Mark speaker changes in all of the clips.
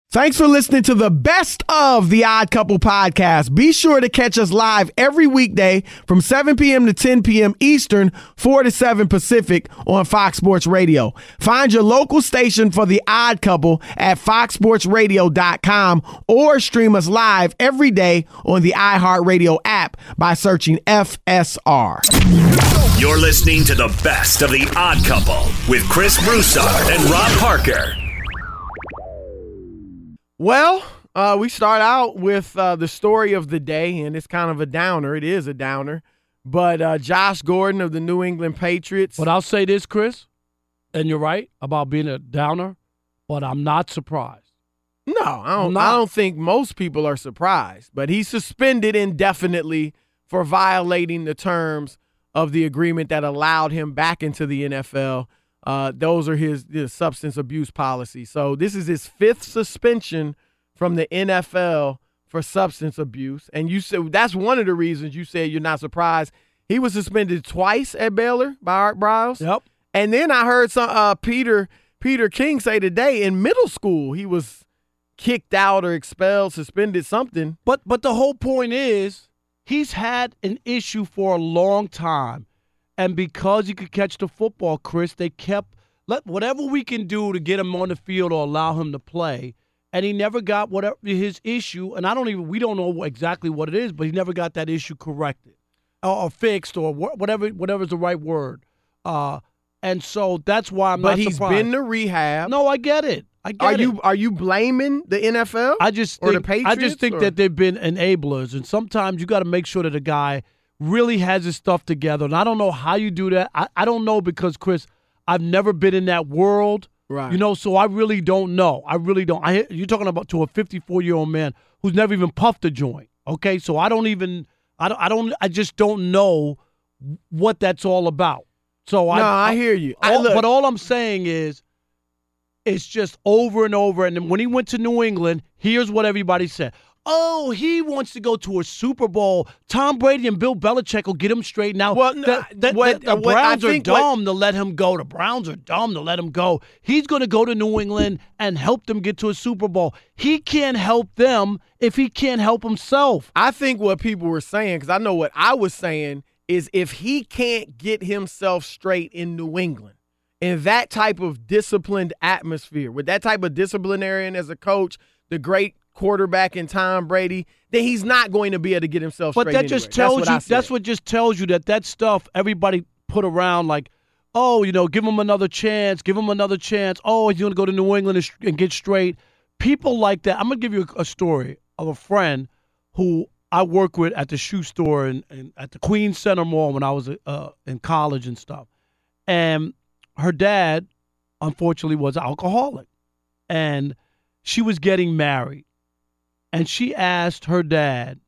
Speaker 1: Thanks for listening to the best of the Odd Couple podcast. Be sure to catch us live every weekday from 7 p.m. to 10 p.m. Eastern, 4 to 7 Pacific on Fox Sports Radio. Find your local station for the Odd Couple at foxsportsradio.com or stream us live every day on the iHeartRadio app by searching FSR.
Speaker 2: You're listening to the best of the Odd Couple with Chris Broussard and Rob Parker.
Speaker 1: Well, we start out with the story of the day, and it's kind of a downer. It is a downer. But Josh Gordon of the New England Patriots.
Speaker 3: But I'll say this, Chris, and you're right about being a downer, but I'm not surprised.
Speaker 1: No, I don't think most people are surprised. But he's suspended indefinitely for violating the terms of the agreement that allowed him back into the NFL. Those are his substance abuse policy. So this is his fifth suspension from the NFL for substance abuse. And you said that's one of the reasons you said you're not surprised. He was suspended twice at Baylor by Art Briles.
Speaker 3: Yep.
Speaker 1: And then I heard some Peter King say today in middle school he was kicked out or expelled, suspended, something.
Speaker 3: But the whole point is he's had an issue for a long time. And because he could catch the football, Chris, they kept whatever we can do to get him on the field or allow him to play. And he never got whatever his issue, and we don't know exactly what it is, but he never got that issue corrected or fixed or whatever's the right word. And so that's why I'm not surprised.
Speaker 1: But he's been to rehab.
Speaker 3: No, I get it.
Speaker 1: Are you blaming the NFL? The Patriots?
Speaker 3: I just think that they've been enablers, and sometimes you got to make sure that a guy really has his stuff together. And I don't know how you do that. I don't know because, Chris, I've never been in that world.
Speaker 1: Right.
Speaker 3: So I really don't know. I really don't. You're talking about to a 54-year-old man who's never even puffed a joint. Okay? So I just don't know what that's all about. So
Speaker 1: I hear you.
Speaker 3: But all I'm saying is it's just over and over. And then when he went to New England, here's what everybody said. Oh, he wants to go to a Super Bowl. Tom Brady and Bill Belichick will get him straight. Now, the Browns are dumb to let him go. The Browns are dumb to let him go. He's going to go to New England and help them get to a Super Bowl. He can't help them if he can't help himself.
Speaker 1: I think what people were saying, because I know what I was saying, is if he can't get himself straight in New England, in that type of disciplined atmosphere, with that type of disciplinarian as a coach, the great quarterback in Tom Brady, then he's not going to be able to get himself straight.
Speaker 3: But that just tells you that's what just tells you that stuff everybody put around like, oh, give him another chance, Oh, he's going to go to New England and get straight. People like that. I'm going to give you a story of a friend who I work with at the shoe store and at the Queens Center Mall when I was in college and stuff. And her dad, unfortunately, was an alcoholic. And she was getting married. And she asked her dad,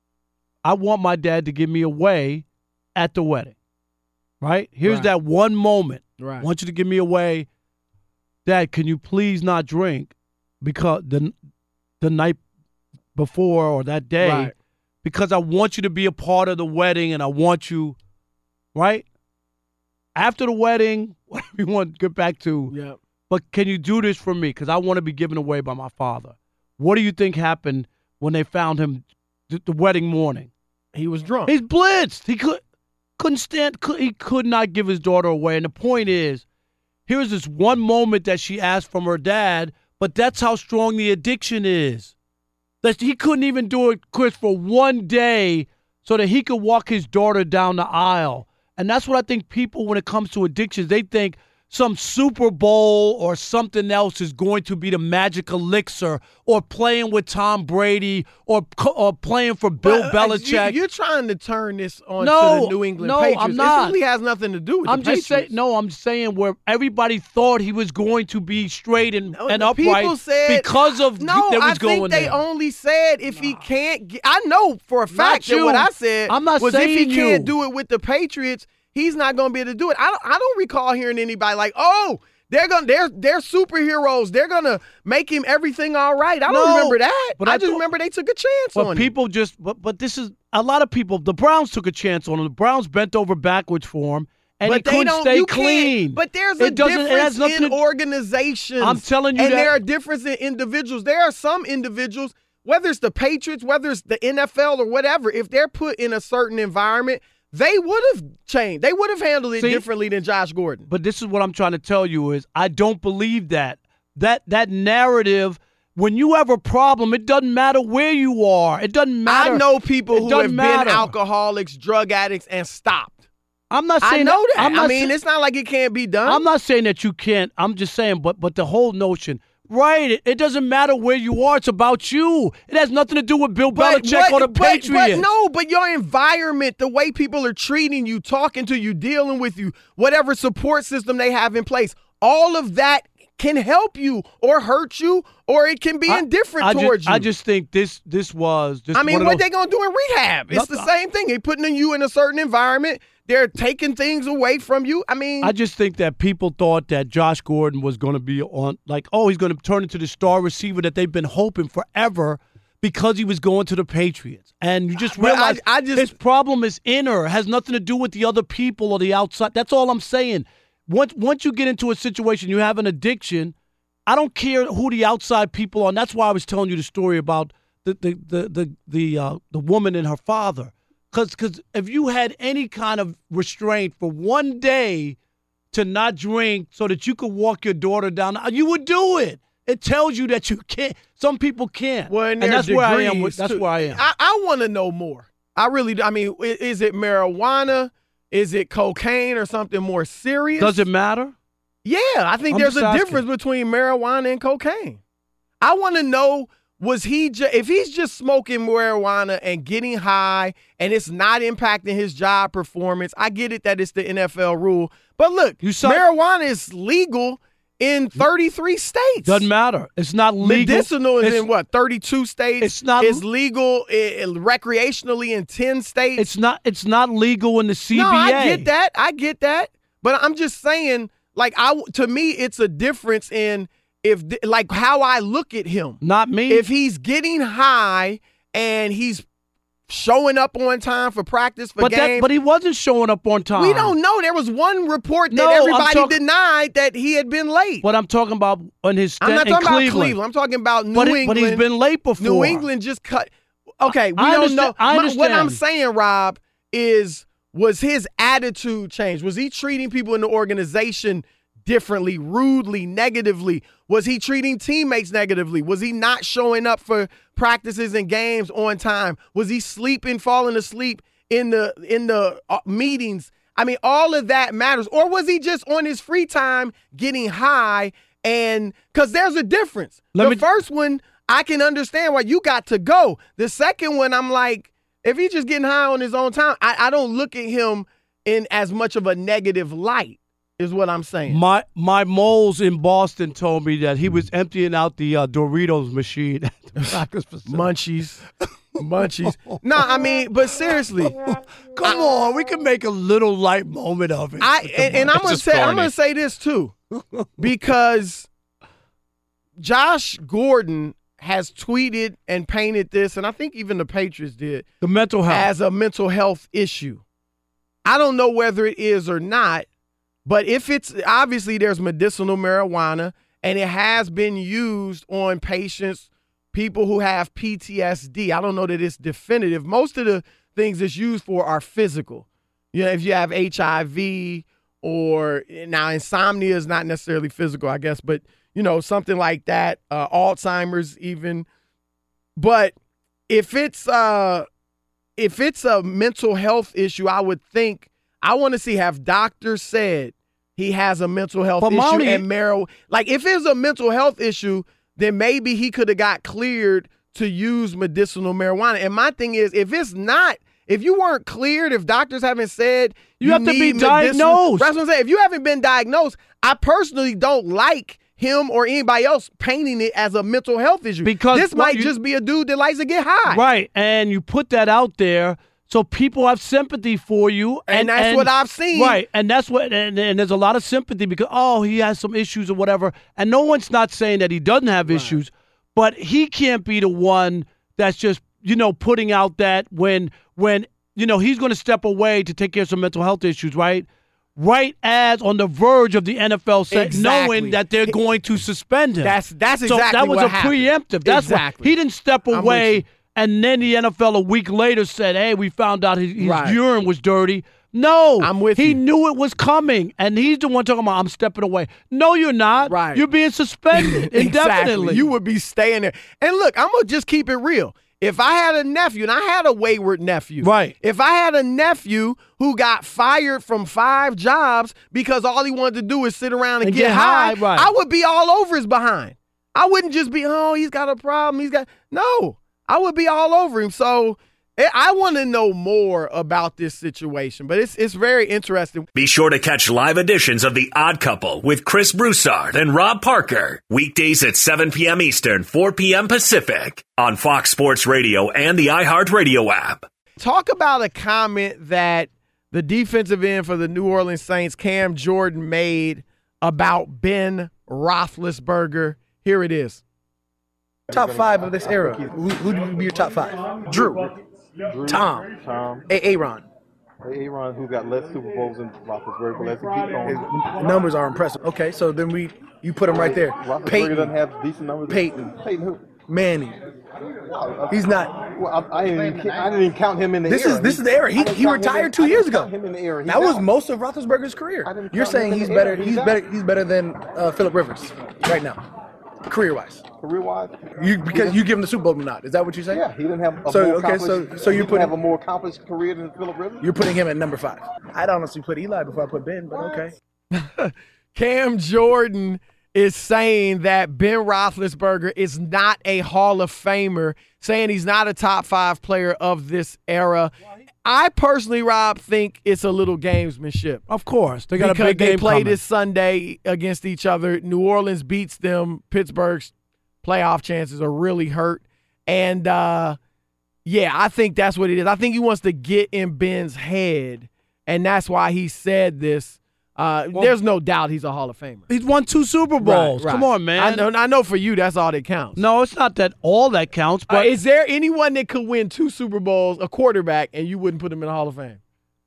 Speaker 3: I want my dad to give me away at the wedding. Right? Here's that one moment.
Speaker 1: Right.
Speaker 3: I want you to give me away. Dad, can you please not drink because the night before or that day,
Speaker 1: right,
Speaker 3: because I want you to be a part of the wedding and I want you, right? After the wedding, whatever you want to get back to,
Speaker 1: yep.
Speaker 3: But can you do this for me? Because I want to be given away by my father. What do you think happened when they found him the wedding morning?
Speaker 1: He was drunk.
Speaker 3: He's blitzed. He couldn't stand. He could not give his daughter away. And the point is, here's this one moment that she asked from her dad, but that's how strong the addiction is. That he couldn't even do it, Chris, for one day so that he could walk his daughter down the aisle. And that's what I think people, when it comes to addictions, they think some Super Bowl or something else is going to be the magic elixir, or playing with Tom Brady or playing for Bill Belichick.
Speaker 1: You're trying to turn this on to the New England Patriots.
Speaker 3: I'm not.
Speaker 1: This really has nothing to do with the Patriots.
Speaker 3: I'm saying where everybody thought he was going to be straight and upright because of that was going there.
Speaker 1: They only said if he can't get, I know for a fact that what I said was if he can't do it with the Patriots, he's not going to be able to do it. I don't recall hearing anybody like, oh, they're superheroes. They're gonna make him everything all right. I don't remember that. But I just remember they took a chance on him.
Speaker 3: But this is a lot of people. The Browns took a chance on him. The Browns bent over backwards for him, and
Speaker 1: but
Speaker 3: he couldn't stay clean.
Speaker 1: But there's a difference in organizations.
Speaker 3: I'm telling you
Speaker 1: and
Speaker 3: that.
Speaker 1: there are differences in individuals. There are some individuals, whether it's the Patriots, whether it's the NFL or whatever, if they're put in a certain environment, they would have changed. They would have handled it differently than Josh Gordon.
Speaker 3: But this is what I'm trying to tell you is I don't believe that. That narrative, when you have a problem, it doesn't matter where you are. It doesn't matter.
Speaker 1: I know people who have been alcoholics, drug addicts, and stopped.
Speaker 3: I'm not saying
Speaker 1: I know that. It's not like it can't be done.
Speaker 3: I'm not saying that you can't. I'm just saying, but the whole notion, right, it doesn't matter where you are. It's about you. It has nothing to do with Bill Belichick or the Patriots.
Speaker 1: But your environment, the way people are treating you, talking to you, dealing with you, whatever support system they have in place, all of that can help you or hurt you, or it can be indifferent towards you.
Speaker 3: I just think this was just.
Speaker 1: I mean, what they gonna do in rehab? It's the same thing. They're putting you in a certain environment. They're taking things away from you. I mean,
Speaker 3: I just think that people thought that Josh Gordon was going to be on, like, oh, he's going to turn into the star receiver that they've been hoping forever because he was going to the Patriots. And you just realize his problem is inner, has nothing to do with the other people or the outside. That's all I'm saying. Once you get into a situation, you have an addiction, I don't care who the outside people are. And that's why I was telling you the story about the woman and her father. Because if you had any kind of restraint for one day to not drink so that you could walk your daughter down, you would do it. It tells you that you can't. Some people can't.
Speaker 1: Well, and that's where I am. That's where I am. I want to know more. I mean, is it marijuana? Is it cocaine or something more serious?
Speaker 3: Does it matter?
Speaker 1: Yeah, I think there's a difference between marijuana and cocaine. I want to know, if he's just smoking marijuana and getting high and it's not impacting his job performance, I get it that it's the NFL rule. But look, marijuana is legal in 33 states.
Speaker 3: Doesn't matter. It's not legal.
Speaker 1: Medicinal is in 32 states.
Speaker 3: It's not.
Speaker 1: It's legal recreationally in 10 states.
Speaker 3: It's not legal in the CBA.
Speaker 1: No, I get that. But I'm just saying, to me, it's a difference in how I look at him.
Speaker 3: Not me.
Speaker 1: If he's getting high and he's showing up on time for practice, games.
Speaker 3: But he wasn't showing up on time.
Speaker 1: We don't know. There was one report that everybody denied that he had been late.
Speaker 3: What I'm talking about on his stint in Cleveland.
Speaker 1: I'm not talking about Cleveland. I'm talking about New England.
Speaker 3: But he's been late before.
Speaker 1: New England just cut. Okay, we don't know.
Speaker 3: I understand.
Speaker 1: What I'm saying, Rob, was his attitude changed? Was he treating people in the organization differently, rudely, negatively? Was he treating teammates negatively? Was he not showing up for practices and games on time? Was he falling asleep in the meetings? I mean, all of that matters. Or was he just on his free time getting high? And because there's a difference. First one, I can understand why you got to go. The second one, I'm like, if he's just getting high on his own time, I don't look at him in as much of a negative light. Is what I'm saying.
Speaker 3: My moles in Boston told me that he was emptying out the Doritos machine at the practice facility.
Speaker 1: Munchies. No, I mean, but seriously,
Speaker 3: come on, we can make a little light moment of it.
Speaker 1: I'm gonna say this too, because Josh Gordon has tweeted and painted this, and I think even the Patriots did,
Speaker 3: the mental health
Speaker 1: as a mental health issue. I don't know whether it is or not. But if it's obviously there's medicinal marijuana and it has been used on patients, people who have PTSD. I don't know that it's definitive. Most of the things it's used for are physical. If you have HIV or now insomnia is not necessarily physical, I guess, but something like that, Alzheimer's even. But if it's a mental health issue, I would think I want to see have doctors said he has a mental health issue and marijuana. If it's a mental health issue, then maybe he could have got cleared to use medicinal marijuana. And my thing is, if it's not, if you weren't cleared, if doctors haven't said
Speaker 3: you have to be diagnosed.
Speaker 1: That's what I'm saying. If you haven't been diagnosed, I personally don't like him or anybody else painting it as a mental health issue.
Speaker 3: Because
Speaker 1: this might just be a dude that likes to get high.
Speaker 3: Right. And you put that out there so people have sympathy for you.
Speaker 1: And that's what I've seen.
Speaker 3: Right. And that's what, and there's a lot of sympathy because, he has some issues or whatever. And no one's not saying that he doesn't have issues, but he can't be the one that's just, putting out that when he's going to step away to take care of some mental health issues, right? right as on the verge of the NFL set, knowing that they're going to suspend him.
Speaker 1: That's exactly
Speaker 3: so that was
Speaker 1: what
Speaker 3: a
Speaker 1: happened.
Speaker 3: Preemptive. That's
Speaker 1: exactly.
Speaker 3: Why he didn't step away, and then the NFL a week later said, "Hey, we found out his urine was dirty." No,
Speaker 1: I'm with
Speaker 3: he
Speaker 1: you.
Speaker 3: knew it was coming, and he's the one talking about, I'm stepping away. No, you're not.
Speaker 1: Right.
Speaker 3: You're being suspended indefinitely.
Speaker 1: Exactly. You would be staying there. And look, I'm going to just keep it real. If I had a nephew, and I had a wayward nephew.
Speaker 3: Right.
Speaker 1: If I had a nephew who got fired from 5 jobs because all he wanted to do is sit around and get high,
Speaker 3: right.
Speaker 1: I would be all over his behind. I wouldn't just be, he's got a problem. No, I would be all over him. So I want to know more about this situation, but it's very interesting.
Speaker 2: Be sure to catch live editions of The Odd Couple with Chris Broussard and Rob Parker. Weekdays at 7 p.m. Eastern, 4 p.m. Pacific on Fox Sports Radio and the iHeartRadio app.
Speaker 1: Talk about a comment that the defensive end for the New Orleans Saints, Cam Jordan, made about Ben Roethlisberger. Here it is.
Speaker 4: Top 5 of this era. Who would be your top 5? Drew. Tom. Aaron.
Speaker 5: Aaron, who got less Super Bowls than Roethlisberger. Let's keep going.
Speaker 4: His numbers are impressive. Okay, so then you put him right there.
Speaker 5: Roethlisberger doesn't have decent numbers.
Speaker 4: Peyton
Speaker 5: who?
Speaker 4: Manning. He's not.
Speaker 5: Well, I didn't even count him in the era.
Speaker 4: This is the era. He retired 2 years ago.
Speaker 5: Him in the era.
Speaker 4: That was most of Roethlisberger's career. You're saying he's better. He's better than Phillip Rivers right now. Career-wise, because you give him the Super Bowl nod. Is that what you're saying?
Speaker 5: Yeah, he didn't have a
Speaker 4: have
Speaker 5: a more accomplished career than Phillip Rivers.
Speaker 4: You're putting him at number 5. I'd honestly put Eli before I put Ben, but okay.
Speaker 1: Cam Jordan is saying that Ben Roethlisberger is not a Hall of Famer, saying he's not a top 5 player of this era. I personally, Rob, think it's a little gamesmanship.
Speaker 3: Of course. They got a big game
Speaker 1: they play
Speaker 3: coming.
Speaker 1: this Sunday against each other. New Orleans beats them. Pittsburgh's playoff chances are really hurt. And, I think that's what it is. I think he wants to get in Ben's head, and that's why he said this. There's no doubt he's a Hall of Famer.
Speaker 3: He's won 2 Super Bowls.
Speaker 1: Right.
Speaker 3: Come on, man.
Speaker 1: I know for you that's all that counts.
Speaker 3: No, it's not that all that counts. But
Speaker 1: is there anyone that could win 2 Super Bowls, a quarterback, and you wouldn't put him in the Hall of Fame?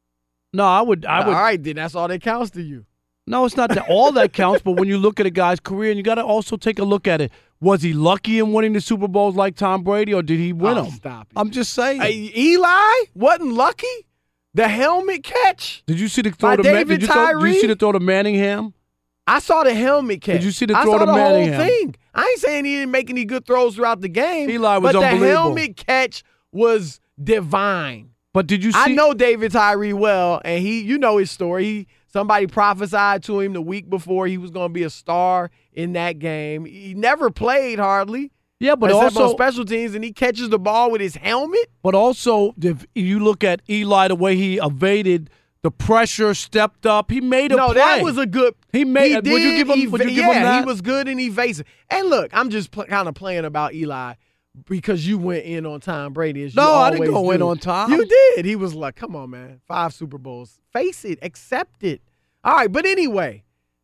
Speaker 3: No, I would.
Speaker 1: All right, then that's all that counts to you.
Speaker 3: No, it's not that all that counts, but when you look at a guy's career, and you got to also take a look at it. Was he lucky in winning the Super Bowls like Tom Brady, or did he win them?
Speaker 1: Stop it.
Speaker 3: I'm just saying.
Speaker 1: Eli wasn't lucky? The helmet catch?
Speaker 3: Did you see the throw to
Speaker 1: David Tyree?
Speaker 3: Did you see the throw to Manningham?
Speaker 1: I saw the helmet catch.
Speaker 3: Did you see the throw to Manningham?
Speaker 1: I saw the whole thing. I ain't saying he didn't make any good throws throughout the game.
Speaker 3: Eli was
Speaker 1: but
Speaker 3: unbelievable.
Speaker 1: The helmet catch was divine.
Speaker 3: But did you see?
Speaker 1: I know David Tyree well, and you know his story. Somebody prophesied to him the week before he was going to be a star in that game. He never played hardly.
Speaker 3: Yeah, but
Speaker 1: except
Speaker 3: also
Speaker 1: on special teams, and he catches the ball with his helmet.
Speaker 3: But also, if you look at Eli, the way he evaded the pressure, stepped up, he made a play.
Speaker 1: No, that was a good.
Speaker 3: He made.
Speaker 1: He did,
Speaker 3: would you give him? Would you give him that?
Speaker 1: He was good and evasive. And look, I'm just kind of playing about Eli because you went in on Tom Brady. As you
Speaker 3: I didn't go
Speaker 1: do.
Speaker 3: in on Tom.
Speaker 1: You did. He was like, "Come on, man, 5 Super Bowls. Face it, accept it." All right, but anyway,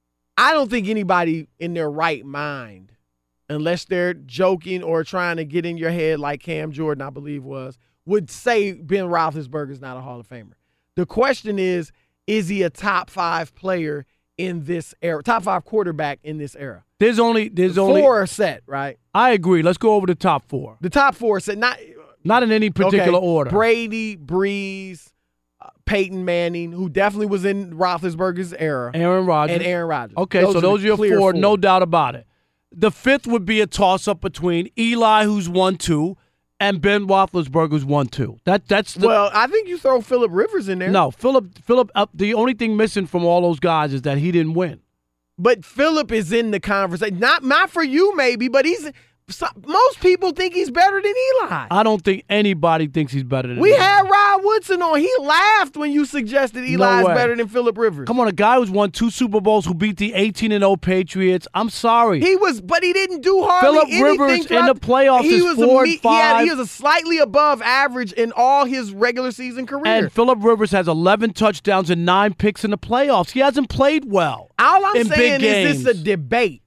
Speaker 1: I don't think anybody in their right mind, unless they're joking or trying to get in your head like Cam Jordan, I believe would say Ben Roethlisberger is not a Hall of Famer. The question is he a top 5 player in this era, top 5 quarterback in this era?
Speaker 3: There's only
Speaker 1: 4 are set, right?
Speaker 3: I agree. Let's go over the top 4.
Speaker 1: The top 4 are set, not
Speaker 3: in any particular order.
Speaker 1: Brady, Breeze, Peyton Manning, who definitely was in Roethlisberger's era.
Speaker 3: Aaron Rodgers.
Speaker 1: And Aaron Rodgers.
Speaker 3: Okay, so those are your 4, no doubt about it. The 5th would be a toss-up between Eli, who's 1-2, and Ben Roethlisberger, who's 1-2. Well,
Speaker 1: I think you throw Phillip Rivers in there.
Speaker 3: No, Phillip. The only thing missing from all those guys is that he didn't win.
Speaker 1: But Phillip is in the conversation. Not for you, maybe, but most people think he's better than Eli.
Speaker 3: I don't think anybody thinks he's better than
Speaker 1: We
Speaker 3: Eli.
Speaker 1: had Rod Woodson on. He laughed when you suggested Eli's better than Phillip Rivers.
Speaker 3: Come on, a guy who's won 2 Super Bowls, who beat the 18-0 Patriots. I'm sorry.
Speaker 1: But he didn't do hardly anything.
Speaker 3: Phillip Rivers in the playoffs is 4-5.
Speaker 1: He was a slightly above average in all his regular season career.
Speaker 3: And Phillip Rivers has 11 touchdowns and 9 picks in the playoffs. He hasn't played well.
Speaker 1: All I'm saying
Speaker 3: is
Speaker 1: this a debate.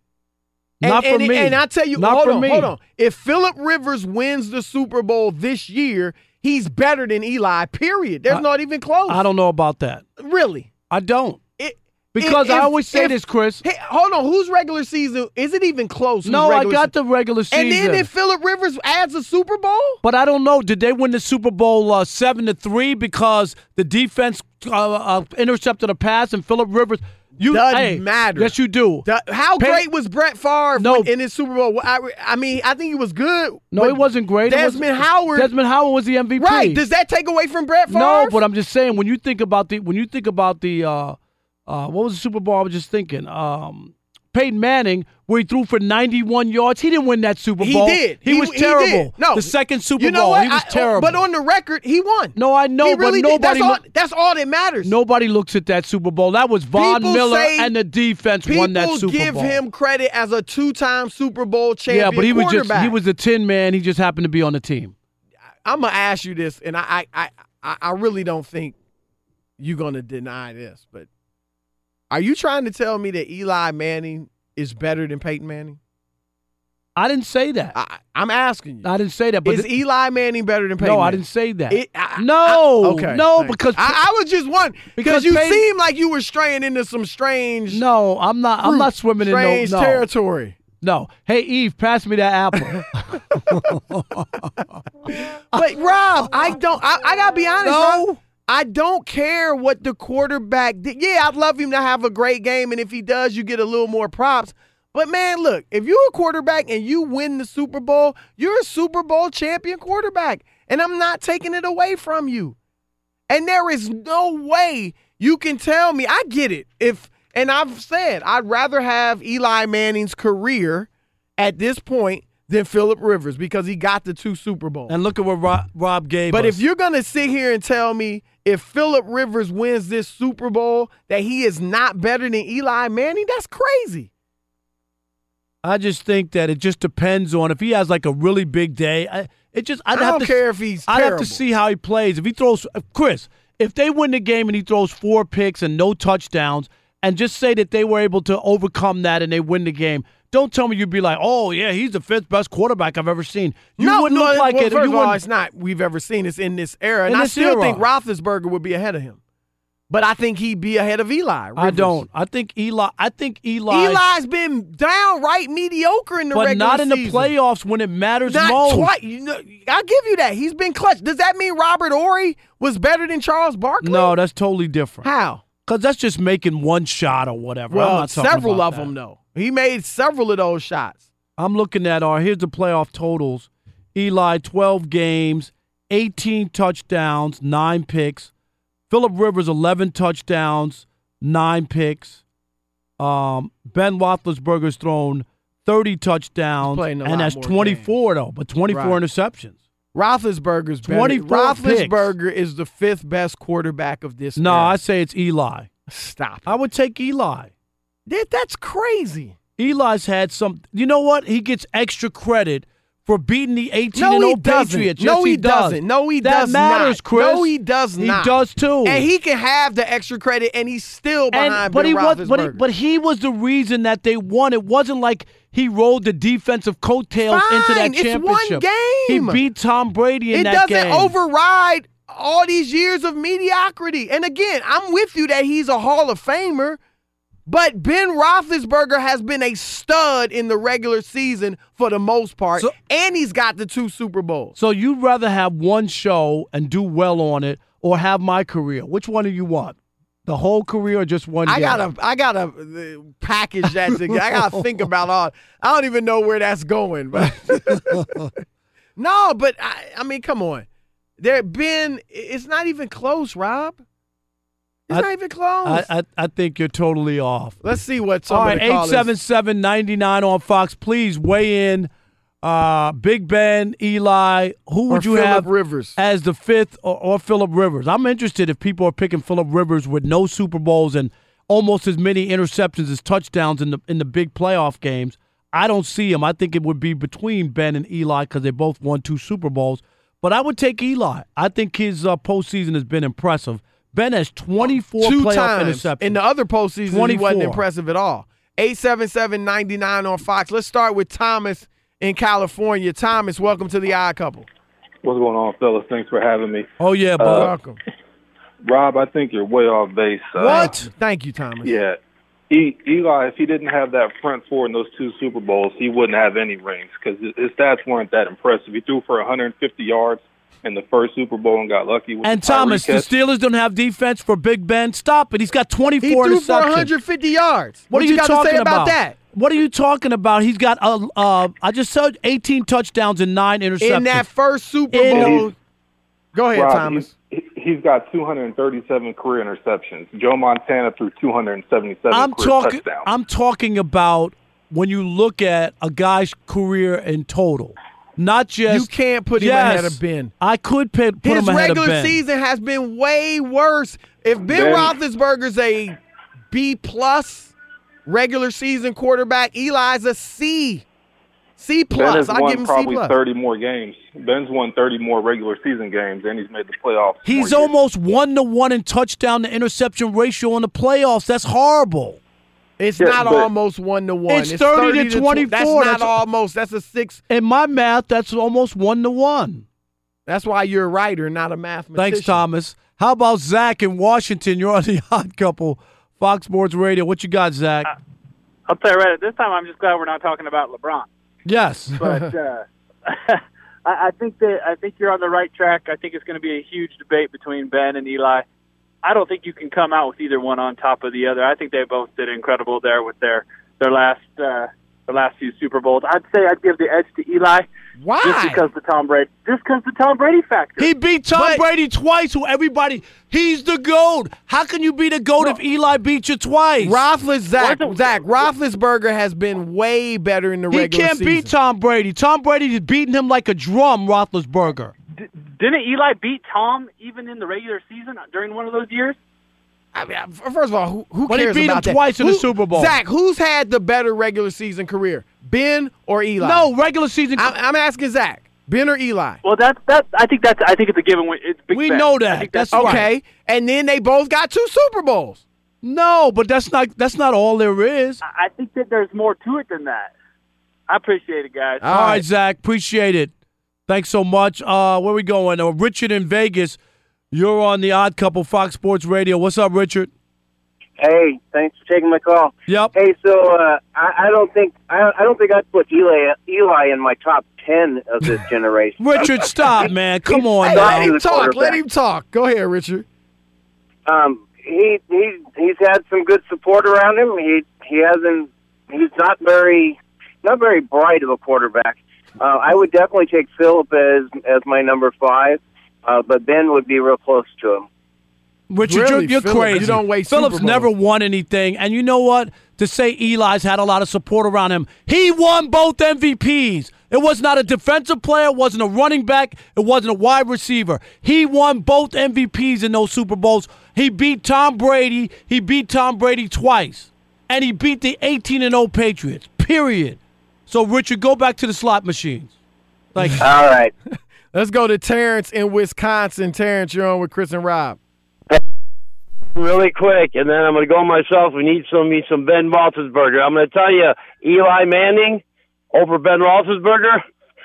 Speaker 3: Not for me.
Speaker 1: And I tell you,
Speaker 3: hold
Speaker 1: on. If Phillip Rivers wins the Super Bowl this year, he's better than Eli, period. There's not even close.
Speaker 3: I don't know about that.
Speaker 1: Really?
Speaker 3: I don't. Because I always say this, Chris.
Speaker 1: Hey, hold on. Whose regular season? Is it even close?
Speaker 3: No, I got the regular season.
Speaker 1: And then if Phillip Rivers adds a Super Bowl?
Speaker 3: But I don't know. Did they win the Super Bowl 7-3 because the defense intercepted a pass and Phillip Rivers?
Speaker 1: Doesn't matter.
Speaker 3: Yes, you do.
Speaker 1: How great was Brett Favre in his Super Bowl? I mean, I think he was good.
Speaker 3: No, he wasn't great.
Speaker 1: Desmond Howard
Speaker 3: was the MVP.
Speaker 1: Right. Does that take away from Brett Favre?
Speaker 3: No, but I'm just saying when you think about the what was the Super Bowl I was just thinking? Peyton Manning, where he threw for 91 yards. He didn't win that Super Bowl.
Speaker 1: He did.
Speaker 3: He was terrible.
Speaker 1: He did. No,
Speaker 3: the second Super
Speaker 1: Bowl,
Speaker 3: he was terrible.
Speaker 1: But on the record, he won.
Speaker 3: No, I know, but nobody.
Speaker 1: That's all that matters.
Speaker 3: Nobody looks at that Super Bowl. That was Von Miller and the defense won that Super Bowl.
Speaker 1: People give him credit as a 2-time Super Bowl champion.
Speaker 3: Yeah, but he was a tin man. He just happened to be on the team.
Speaker 1: I'm gonna ask you this, and I really don't think you're gonna deny this, but are you trying to tell me that Eli Manning is better than Peyton Manning?
Speaker 3: I didn't say that.
Speaker 1: I'm asking you.
Speaker 3: I didn't say that. But
Speaker 1: is Eli Manning better than Peyton Manning?
Speaker 3: No, I didn't say that.
Speaker 1: Okay.
Speaker 3: No, because
Speaker 1: I was just wondering because you seem like you were straying into some strange.
Speaker 3: No, I'm not. I'm not swimming in
Speaker 1: strange territory.
Speaker 3: No. Hey, Eve, pass me that apple.
Speaker 1: But Rob, I gotta be honest.
Speaker 3: No.
Speaker 1: Rob, I don't care what the quarterback did. Yeah, I'd love him to have a great game, and if he does, you get a little more props. But, man, look, if you're a quarterback and you win the Super Bowl, you're a Super Bowl champion quarterback, and I'm not taking it away from you. And there is no way you can tell me. I get it. And I've said I'd rather have Eli Manning's career at this point than Phillip Rivers because he got the 2 Super Bowls.
Speaker 3: And look at what Rob gave us.
Speaker 1: But if you're going to sit here and tell me if Phillip Rivers wins this Super Bowl that he is not better than Eli Manning, that's crazy.
Speaker 3: I just think that it just depends on if he has like a really big day. I don't
Speaker 1: care if he's terrible.
Speaker 3: I'd have to see how he plays. If he throws – Chris, if they win the game and he throws 4 picks and no touchdowns and just say that they were able to overcome that and they win the game – don't tell me you'd be like, oh, yeah, he's the 5th best quarterback I've ever seen. You wouldn't look like it.
Speaker 1: First of all, it's not we've ever seen. It's in this era. And I still think Roethlisberger would be ahead of him. But I think he'd be ahead of Eli. Rivers.
Speaker 3: I don't. I think Eli.
Speaker 1: Eli's been downright mediocre in the regular season.
Speaker 3: But not in the playoffs when it matters most.
Speaker 1: Twice. I'll give you that. He's been clutch. Does that mean Robert Horry was better than Charles Barkley?
Speaker 3: No, that's totally different.
Speaker 1: How?
Speaker 3: Because that's just making one shot or whatever.
Speaker 1: Well,
Speaker 3: I'm not talking
Speaker 1: several
Speaker 3: about
Speaker 1: of them, though. He made several of those shots.
Speaker 3: I'm looking at here's the playoff totals. Eli, 12 games, 18 touchdowns, 9 picks. Phillip Rivers, 11 touchdowns, 9 picks. Ben Roethlisberger's thrown 30 touchdowns, and that's 24, though, but 24 interceptions.
Speaker 1: Roethlisberger's better. Roethlisberger is the 5th best quarterback of this era.
Speaker 3: I say it's Eli.
Speaker 1: Stop it.
Speaker 3: I would take Eli.
Speaker 1: That's crazy.
Speaker 3: Eli's had some – you know what? He gets extra credit for beating the 18-0 Patriots.
Speaker 1: No, he doesn't. No, he does not.
Speaker 3: That matters, Chris.
Speaker 1: No, he does not.
Speaker 3: He does, too.
Speaker 1: And he can have the extra credit, and he's still behind Ben Roethlisberger.
Speaker 3: But he was the reason that they won. It wasn't like he rolled the defensive coattails into that championship.
Speaker 1: It's one game.
Speaker 3: He beat Tom Brady in that game.
Speaker 1: It doesn't override all these years of mediocrity. And, again, I'm with you that he's a Hall of Famer. But Ben Roethlisberger has been a stud in the regular season for the most part, and he's got the 2 Super Bowls.
Speaker 3: So you'd rather have one show and do well on it or have my career? Which one do you want? The whole career or just one game?
Speaker 1: I gotta package that together. I gotta think about all. I don't even know where that's going. But no, but I mean, come on. It's not even close, Rob. It's not even close.
Speaker 3: I think you're totally off.
Speaker 1: Let's see what somebody calls.
Speaker 3: All right, 877-99 on Fox. Please weigh in. Big Ben, Eli, who would you have
Speaker 1: Rivers
Speaker 3: as the 5th or Phillip Rivers? I'm interested if people are picking Phillip Rivers with no Super Bowls and almost as many interceptions as touchdowns in the big playoff games. I don't see him. I think it would be between Ben and Eli because they both won 2 Super Bowls. But I would take Eli. I think his postseason has been impressive. Ben has 24 playoff interceptions.
Speaker 1: In the other postseason, he wasn't impressive at all. 877-99 on Fox. Let's start with Thomas in California. Thomas, welcome to the Odd Couple.
Speaker 5: What's going on, fellas? Thanks for having me.
Speaker 3: Oh, yeah, bud.
Speaker 1: Welcome.
Speaker 5: Rob, I think you're way off base.
Speaker 1: What? Thank you, Thomas.
Speaker 5: Yeah. Eli, if he didn't have that front four in those 2 Super Bowls, he wouldn't have any rings because his stats weren't that impressive. He threw for 150 yards in the first Super Bowl and got lucky with
Speaker 3: And
Speaker 5: the
Speaker 3: Thomas, the
Speaker 5: catch.
Speaker 3: Steelers don't have defense for Big Ben. Stop it. He's got 24
Speaker 1: He threw
Speaker 3: interceptions.
Speaker 1: for 150 yards.
Speaker 3: What are
Speaker 1: you
Speaker 3: you
Speaker 1: got
Speaker 3: talking
Speaker 1: to say about that?
Speaker 3: What are you talking about? He's got I just said 18 touchdowns and 9 interceptions.
Speaker 1: In that first Super Bowl. Go ahead,
Speaker 5: Rob,
Speaker 1: Thomas.
Speaker 5: He's got 237 career interceptions. Joe Montana threw 277 touchdowns.
Speaker 3: I'm talking about when you look at a guy's career in total. Not just
Speaker 1: You can't put him ahead of Ben.
Speaker 3: I could put him
Speaker 1: His
Speaker 3: ahead of Ben.
Speaker 1: regular season has been way worse. If Ben Roethlisberger's a B-plus regular season quarterback, Eli's a C. C+.
Speaker 5: Ben has
Speaker 1: I'll
Speaker 5: won
Speaker 1: give him
Speaker 5: probably
Speaker 1: C+.
Speaker 5: 30 more games. Ben's won 30 more regular season games, and he's made the playoffs.
Speaker 3: He's
Speaker 5: more
Speaker 3: almost 1-to-1 in touchdown to interception ratio in the playoffs. That's horrible.
Speaker 1: It's
Speaker 5: Yeah,
Speaker 1: not
Speaker 5: but-
Speaker 1: almost 1-to-1.
Speaker 3: It's 30 to 24.
Speaker 1: That's not
Speaker 3: That's-
Speaker 1: almost. That's a 6.
Speaker 3: In my math, that's almost 1-to-1.
Speaker 1: That's why you're a writer, not a mathematician.
Speaker 3: Thanks, Thomas. How about Zach in Washington? You're on the Odd Couple, Fox Sports Radio. What you got, Zach?
Speaker 6: I'll tell you right at this time, I'm just glad we're not talking about LeBron.
Speaker 3: Yes.
Speaker 6: But I think you're on the right track. I think it's going to be a huge debate between Ben and Eli. I don't think you can come out with either one on top of the other. I think they both did incredible there with their last few Super Bowls. I'd say I'd give the edge to Eli.
Speaker 1: Why?
Speaker 6: Just because the Tom Brady factor.
Speaker 3: He beat Tom Brady twice, he's the GOAT. How can you be the GOAT if Eli beat you twice?
Speaker 1: Roethlisberger has been way better in the
Speaker 3: He
Speaker 1: regular
Speaker 3: can't
Speaker 1: season.
Speaker 3: beat Tom Brady. Tom Brady is beating him like a drum, Roethlisberger.
Speaker 6: Didn't Eli beat Tom even in the regular season during one of those years?
Speaker 1: I mean, first of all, who
Speaker 3: But he
Speaker 1: cares
Speaker 3: beat him
Speaker 1: about that?
Speaker 3: twice in the Super Bowl.
Speaker 1: Zach, who's had the better regular season career, Ben or Eli?
Speaker 3: No, regular season.
Speaker 1: I'm asking Zach, Ben or Eli?
Speaker 6: Well, I think it's a given. It's Big
Speaker 3: We
Speaker 6: Ben.
Speaker 3: know that.
Speaker 6: I think
Speaker 3: That's
Speaker 1: Okay,
Speaker 3: right.
Speaker 1: and then they both got 2 Super Bowls.
Speaker 3: No, but that's not all there is.
Speaker 6: I think that there's more to it than that. I appreciate it, guys.
Speaker 3: All right, Zach, appreciate it. Thanks so much. Where we going? Richard in Vegas. You're on the Odd Couple, Fox Sports Radio. What's up, Richard?
Speaker 7: Hey, thanks for taking my call.
Speaker 3: Yep.
Speaker 7: Hey, so I don't think I'd put Eli in my top 10 of this generation.
Speaker 3: Richard, stop, man. Come on
Speaker 1: Hey,
Speaker 3: now.
Speaker 1: let him
Speaker 7: the
Speaker 1: talk. Let
Speaker 7: quarterback.
Speaker 1: him talk. Go ahead, Richard.
Speaker 7: He's had some good support around him. He's not very bright of a quarterback. I would definitely take Phillip as my number 5, but Ben would be real close to him.
Speaker 3: Richard,
Speaker 1: Really,
Speaker 3: you're
Speaker 1: Phillip,
Speaker 3: crazy.
Speaker 1: you don't waste
Speaker 3: Phillips
Speaker 1: Super Bowls.
Speaker 3: never won anything. And you know what? To say Eli's had a lot of support around him, he won both MVPs. It was not a defensive player. It wasn't a running back. It wasn't a wide receiver. He won both MVPs in those Super Bowls. He beat Tom Brady. He beat Tom Brady twice. And he beat the 18-0 Patriots, period. So, Richard, go back to the slot machines. Like,
Speaker 7: All right.
Speaker 1: Let's go to Terrence in Wisconsin. Terrence, you're on with Chris and Rob.
Speaker 8: Really quick, and then I'm going to go myself and eat some Ben Roethlisberger. I'm going to tell you, Eli Manning over Ben Roethlisberger.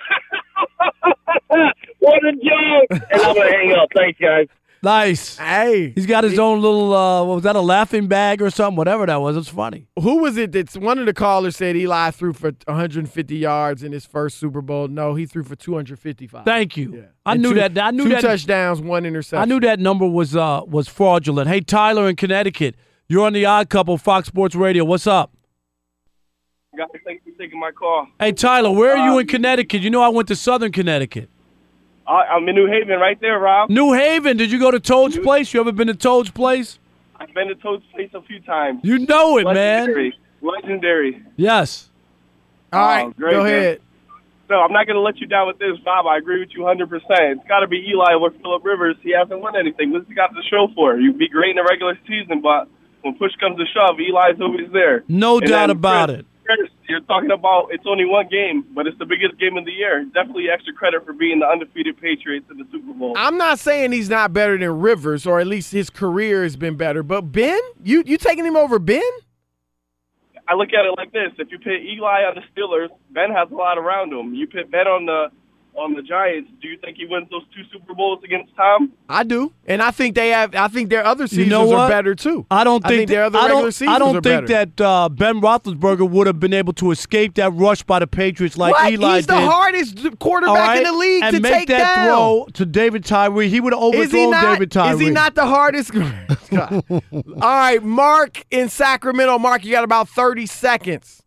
Speaker 8: What a joke! And I'm going to hang up. Thanks, guys.
Speaker 3: nice.
Speaker 1: Hey.
Speaker 3: He's got his own little, what was that, a laughing bag or something? Whatever that was. It's funny.
Speaker 1: Who was it that one of the callers said Eli threw for 150 yards in his first Super Bowl? No, he threw for 255.
Speaker 3: Thank you.
Speaker 1: Yeah.
Speaker 3: I
Speaker 1: And
Speaker 3: knew
Speaker 1: two-
Speaker 3: that. I knew
Speaker 1: two
Speaker 3: that.
Speaker 1: touchdowns, 1 interception.
Speaker 3: I knew that number was fraudulent. Hey, Tyler in Connecticut, you're on the Odd Couple, Fox Sports Radio. What's up?
Speaker 8: Guys, thanks for taking my call.
Speaker 3: Hey, Tyler, where are you in Connecticut? You know I went to Southern Connecticut.
Speaker 8: I'm in New Haven right there, Rob.
Speaker 3: New Haven. Did you go to Toad's Place? You ever been to Toad's Place?
Speaker 8: I've been to Toad's Place a few times.
Speaker 3: You know it, man.
Speaker 8: Legendary.
Speaker 3: Yes.
Speaker 1: All right,
Speaker 8: great,
Speaker 1: go
Speaker 8: man.
Speaker 1: ahead.
Speaker 8: So I'm not going to let you down with this, Bob. I agree with you 100%. It's got to be Eli or Phillip Rivers. He hasn't won anything. What's he got to show for? You'd be great in the regular season, but when push comes to shove, Eli's always there.
Speaker 3: No
Speaker 8: And
Speaker 3: doubt
Speaker 8: then
Speaker 3: about it.
Speaker 8: Chris, you're talking about it's only one game, but it's the biggest game of the year. Definitely extra credit for being the undefeated Patriots in the Super Bowl.
Speaker 1: I'm not saying he's not better than Rivers, or at least his career has been better. But Ben, you taking him over Ben?
Speaker 8: I look at it like this. If you put Eli on the Steelers, Ben has a lot around him. You put Ben on the on the Giants, do you think he wins those 2 Super Bowls against Tom?
Speaker 1: I do, and I think their other seasons are better too.
Speaker 3: I don't think
Speaker 1: their other regular seasons are better.
Speaker 3: I don't think that Ben Roethlisberger would have been able to escape that rush by the Patriots like Eli
Speaker 1: He's
Speaker 3: did.
Speaker 1: the hardest quarterback in the league
Speaker 3: and
Speaker 1: to
Speaker 3: make
Speaker 1: take
Speaker 3: that
Speaker 1: down.
Speaker 3: throw to David Tyree. He would have overthrown David Tyree.
Speaker 1: Is he not the hardest? All right, Mark in Sacramento. Mark, you got about 30 seconds.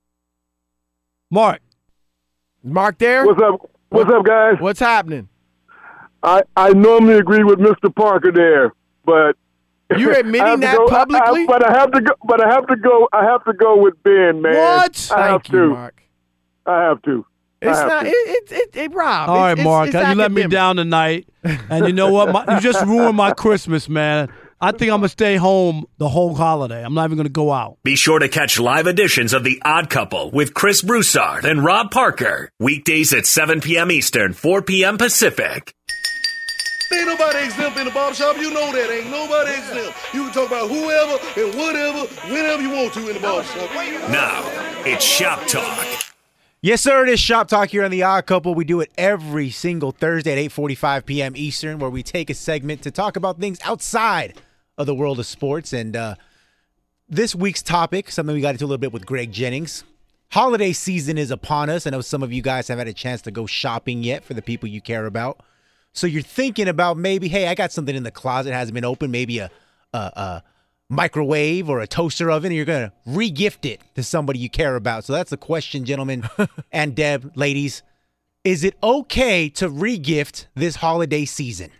Speaker 3: Mark
Speaker 1: there?
Speaker 9: What's up? What's up, guys?
Speaker 1: What's happening?
Speaker 9: I normally agree with Mr. Parker there, but
Speaker 1: you're admitting that publicly.
Speaker 9: But I have to go. I have to go with Ben, man.
Speaker 1: What?
Speaker 9: Thank you, Mark. I have to.
Speaker 1: It's not. It Rob.
Speaker 3: All right, Mark. You let me down tonight, and you know what? You just ruined my Christmas, man. I think I'm going to stay home the whole holiday. I'm not even going to go out.
Speaker 2: Be sure to catch live editions of The Odd Couple with Chris Broussard and Rob Parker. Weekdays at 7 p.m. Eastern, 4 p.m. Pacific.
Speaker 10: Ain't nobody exempt in the barbershop. You know that. Ain't nobody exempt. You can talk about whoever and whatever, whenever you want to in the barbershop.
Speaker 2: Now, it's Shop Talk.
Speaker 11: Yes, sir. It is Shop Talk here on The Odd Couple. We do it every single Thursday at 8:45 p.m. Eastern, where we take a segment to talk about things outside of the world of sports. And this week's topic, something we got into a little bit with Greg Jennings. Holiday season is upon us. I know some of you guys have had a chance to go shopping yet for the people you care about. So you're thinking about maybe, hey, I got something in the closet, hasn't been opened, maybe a microwave or a toaster oven, and you're going to re-gift it to somebody you care about. So that's the question, gentlemen and Deb, ladies. Is it okay to re-gift this holiday season?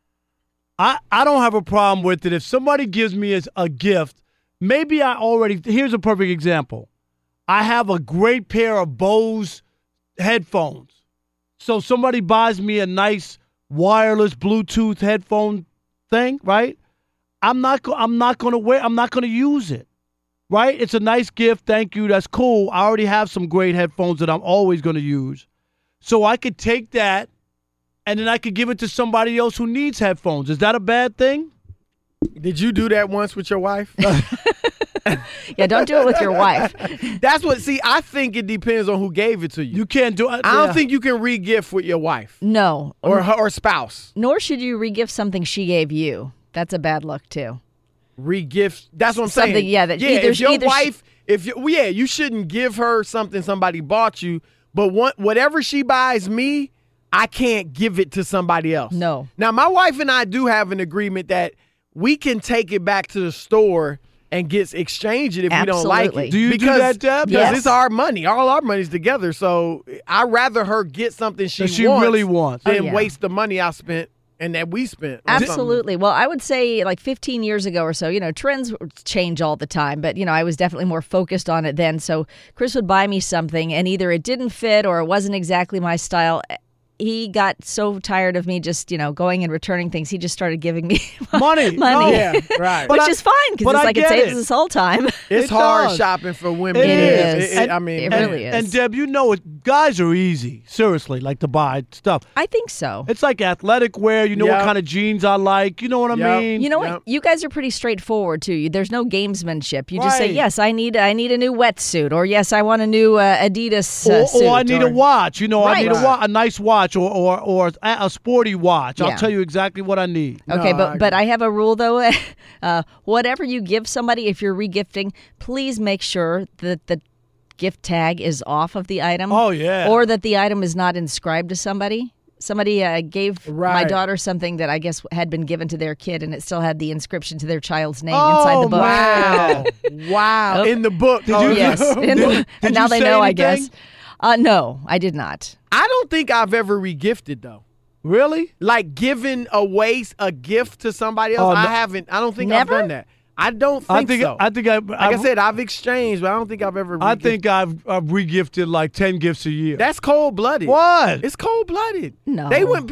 Speaker 3: I don't have a problem with it. If somebody gives me a gift, maybe here's a perfect example. I have a great pair of Bose headphones. So somebody buys me a nice wireless Bluetooth headphone thing, right? I'm not going to use it, right? It's a nice gift. Thank you. That's cool. I already have some great headphones that I'm always going to use. So I could take that and then I could give it to somebody else who needs headphones. Is that a bad thing?
Speaker 1: Did you do that once with your wife?
Speaker 12: Yeah, don't do it with your wife.
Speaker 1: I think it depends on who gave it to you.
Speaker 3: You can't do it.
Speaker 1: I don't think you can re-gift with your wife.
Speaker 12: No.
Speaker 1: Or spouse.
Speaker 12: Nor should you re-gift something she gave you. That's a bad look, too.
Speaker 1: Re-gift. That's what I'm saying.
Speaker 12: Yeah, that
Speaker 1: if your wife, you shouldn't give her something somebody bought you, but whatever she buys me, I can't give it to somebody else.
Speaker 12: No.
Speaker 1: Now, my wife and I do have an agreement that we can take it back to the store and exchange it if we don't like it.
Speaker 3: Do you do that, Deb?
Speaker 1: Because it's our money. All our money's together. So I'd rather her get something she
Speaker 3: really wants
Speaker 1: than waste the money I spent and that we spent.
Speaker 12: Absolutely. Well, I would say like 15 years ago or so, trends change all the time, but, I was definitely more focused on it then. So Chris would buy me something and either it didn't fit or it wasn't exactly my style. He got so tired of me just, going and returning things. He just started giving me
Speaker 3: money.
Speaker 12: No.
Speaker 1: Yeah, right.
Speaker 12: Which is fine because it's like it saves us all time.
Speaker 1: It's hard shopping for women.
Speaker 12: It is.
Speaker 1: It
Speaker 12: really is.
Speaker 3: And Deb, guys are easy, seriously, like to buy stuff.
Speaker 12: I think so.
Speaker 3: It's like athletic wear. You know what kind of jeans I like. You know what I mean?
Speaker 12: You know what? You guys are pretty straightforward, too. There's no gamesmanship. You just say, yes, I need a new wetsuit, or yes, I want a new Adidas suit.
Speaker 3: Or I need a watch. I need a nice watch. Or a sporty watch. I'll tell you exactly what I need.
Speaker 12: Okay, but I have a rule, though. Whatever you give somebody, if you're regifting, please make sure that the gift tag is off of the item.
Speaker 3: Oh, yeah.
Speaker 12: Or that the item is not inscribed to somebody. Somebody gave my daughter something that I guess had been given to their kid, and it still had the inscription to their child's name inside the book.
Speaker 1: Wow. Wow. In the book.
Speaker 12: Yes. And now they know, I guess. No, I did not.
Speaker 1: I don't think I've ever regifted, though.
Speaker 3: Really?
Speaker 1: Like giving away a gift to somebody else? I haven't. I don't think I've done that. I don't think so. Like I said, I've exchanged, but I don't think I've ever regifted.
Speaker 3: I think I've regifted like 10 gifts a year.
Speaker 1: That's cold-blooded.
Speaker 3: What?
Speaker 1: It's cold-blooded.
Speaker 12: No.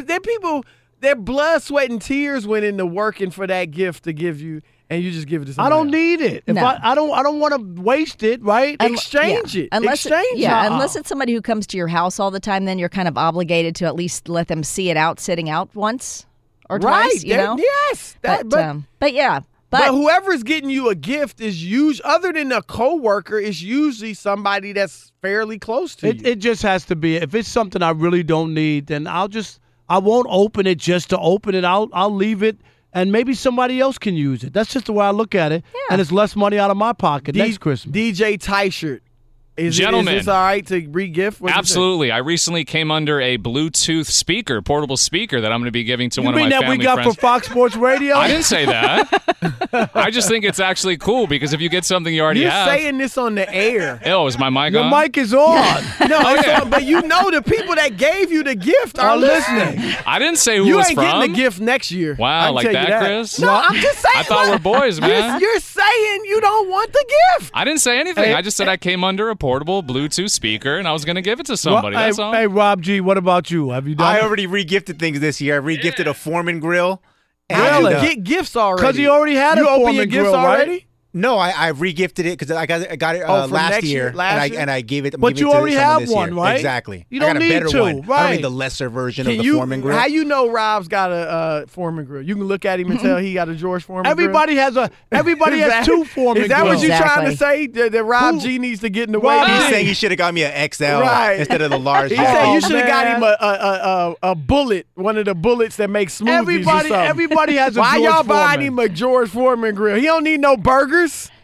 Speaker 1: Their blood, sweat, and tears went into working for that gift to give you, and you just give it to somebody
Speaker 3: I don't
Speaker 1: else.
Speaker 3: need it.
Speaker 12: No.
Speaker 3: I don't want to waste it, right?
Speaker 1: Exchange it.
Speaker 12: Unless
Speaker 1: Exchange it.
Speaker 12: it's somebody who comes to your house all the time, then you're kind of obligated to at least let them see it out sitting out once or twice,
Speaker 1: Yes.
Speaker 12: But yeah,
Speaker 1: But whoever's getting you a gift is usually, other than a coworker, is usually somebody that's fairly close to you.
Speaker 3: It just has to be. If it's something I really don't need, then I won't open it just to open it. I'll leave it, and maybe somebody else can use it. That's just the way I look at it. Yeah. And it's less money out of my pocket next Christmas.
Speaker 1: DJ Tyshirt.
Speaker 13: Gentlemen,
Speaker 1: is this all right to re-gift?
Speaker 13: Absolutely. I recently came under a Bluetooth speaker, portable speaker that I'm going to be giving to one of my family friends.
Speaker 3: You mean that we got for Fox Sports Radio?
Speaker 13: I didn't say that. I just think it's actually cool because if you get something you already have.
Speaker 1: You're saying this on the air.
Speaker 13: Oh, is my mic
Speaker 3: on?
Speaker 13: Your
Speaker 3: mic is on.
Speaker 1: No, it's on, but you know the people that gave you the gift are listening.
Speaker 13: I didn't say who
Speaker 1: you
Speaker 13: was
Speaker 1: ain't
Speaker 13: from.
Speaker 1: getting the gift next year.
Speaker 13: Wow, like that, Chris?
Speaker 1: No, I'm just saying.
Speaker 13: I thought we're boys, man.
Speaker 1: You're saying you don't want the gift.
Speaker 13: I didn't say anything.
Speaker 3: Hey,
Speaker 13: I just said I came under a portable Bluetooth speaker, and I was going to give it to somebody. That's all.
Speaker 3: Hey, Rob G., what about you? Have you done
Speaker 11: I already re-gifted things this year. I re-gifted a Foreman grill.
Speaker 1: How you get gifts already?
Speaker 3: Because he already had a Foreman
Speaker 1: your
Speaker 3: grill,
Speaker 1: gifts already?
Speaker 3: Right?
Speaker 11: No, I re-gifted it because I got it last year, and I gave it.
Speaker 3: But you already have one, right?
Speaker 11: Exactly.
Speaker 3: You don't
Speaker 11: I got a
Speaker 3: need
Speaker 11: better
Speaker 3: to,
Speaker 11: one.
Speaker 3: right?
Speaker 11: I don't need the lesser version of the Foreman grill.
Speaker 1: How you know Rob's got a Foreman grill? You can look at him and tell he got a George Foreman
Speaker 3: Everybody
Speaker 1: grill.
Speaker 3: Everybody has two Foreman grills.
Speaker 1: Is that what you're trying to say? That Rob G needs to get in the way?
Speaker 11: He's saying he should have got me an XL instead of the large.
Speaker 1: He said you should have got him a bullet, one of the bullets that make smoothies.
Speaker 3: Everybody has a
Speaker 1: Why
Speaker 3: George
Speaker 1: y'all
Speaker 3: Foreman?
Speaker 1: buying him a George Foreman grill? He don't need no burgers.